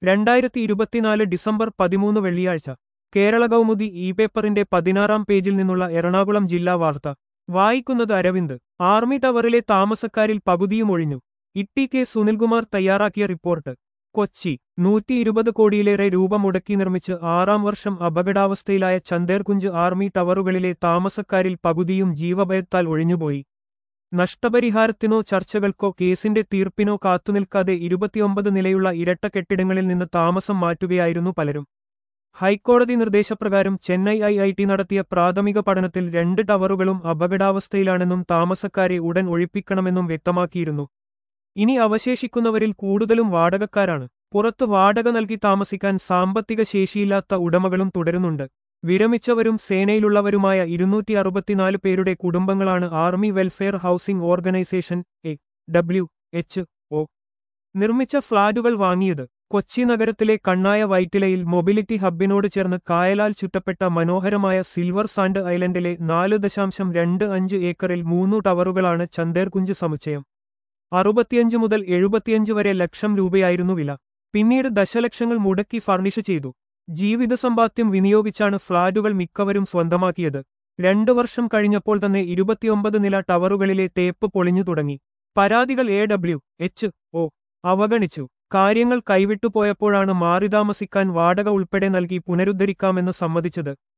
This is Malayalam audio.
2024 ഡിസംബർ 13 വെള്ളിയാഴ്ച കേരള കൗമുദി ഇ പേപ്പറിന്റെ 16-ാം പേജിൽ നിന്നുള്ള എറണാകുളം ജില്ലാ വാർത്ത വായിക്കുന്നത് അരവിന്ദ്. ആർമി ടവറിലെ താമസക്കാരിൽ പകുതിയും ഒഴിഞ്ഞു. ഇട്ടി കെ സുനിൽകുമാർ തയ്യാറാക്കിയ റിപ്പോർട്ട്. കൊച്ചി 120 കോടിയിലേറെ രൂപ മുടക്കി നിർമ്മിച്ച് 6-ാം വർഷം അപകടാവസ്ഥയിലായ ചന്ദേർകുഞ്ച് ആർമി ടവറുകളിലെ താമസക്കാരിൽ പകുതിയും ജീവഭയത്താൽ ഒഴിഞ്ഞുപോയി. നഷ്ടപരിഹാരത്തിനോ ചർച്ചകൾക്കോ കേസിന്റെ തീർപ്പിനോ കാത്തുനിൽക്കാതെ 29 നിലയുള്ള ഇരട്ട കെട്ടിടങ്ങളിൽ നിന്ന് താമസം മാറ്റുകയായിരുന്നു പലരും. ഹൈക്കോടതി നിർദ്ദേശപ്രകാരം ചെന്നൈ IIT നടത്തിയ പ്രാഥമിക പഠനത്തിൽ 2 ടവറുകളും അപകടാവസ്ഥയിലാണെന്നും താമസക്കാരെ ഉടൻ ഒഴിപ്പിക്കണമെന്നും വ്യക്തമാക്കിയിരുന്നു. ഇനി അവശേഷിക്കുന്നവരിൽ കൂടുതലും വാടകക്കാരാണ്. പുറത്ത് വാടക നൽകി താമസിക്കാൻ സാമ്പത്തിക ശേഷിയില്ലാത്ത ഉടമകളും തുടരുന്നുണ്ട്. വിരമിച്ചവരും സേനയിലുള്ളവരുമായ 264 പേരുടെ കുടുംബങ്ങളാണ് army welfare housing organisation AWHO നിർമ്മിച്ച ഫ്ളാറ്റുകൾ വാങ്ങിയത്. കൊച്ചി നഗരത്തിലെ കണ്ണായ വൈറ്റിലയിൽ മൊബിലിറ്റി ഹബ്ബിനോട് ചേർന്ന് കായലാൽ ചുറ്റപ്പെട്ട മനോഹരമായ സിൽവർ സാൻഡ് ഐലൻഡിലെ 4.25 ഏക്കറിൽ 3 ടവറുകളാണ് ചന്ദേർകുഞ്ച് സമുച്ചയം. 65 മുതൽ 75 വരെ ലക്ഷം രൂപയായിരുന്നു വില. പിന്നീട് ദശലക്ഷങ്ങൾ മുടക്കി ഫർണിഷ് ചെയ്തു. ജീവിതസമ്പാദ്യം വിനിയോഗിച്ചാണ് ഫ്ളാറ്റുകൾ മിക്കവരും സ്വന്തമാക്കിയത്. 2 വർഷം കഴിഞ്ഞപ്പോൾ തന്നെ 29 നില ടവറുകളിലെ തേപ്പ് പൊളിഞ്ഞു തുടങ്ങി. പരാതികൾ AWHO അവഗണിച്ചു. കാര്യങ്ങൾ കൈവിട്ടുപോയപ്പോഴാണ് മാറിതാമസിക്കാൻ വാടക ഉൾപ്പെടെ നൽകി പുനരുദ്ധരിക്കാമെന്ന് സമ്മതിച്ചത്.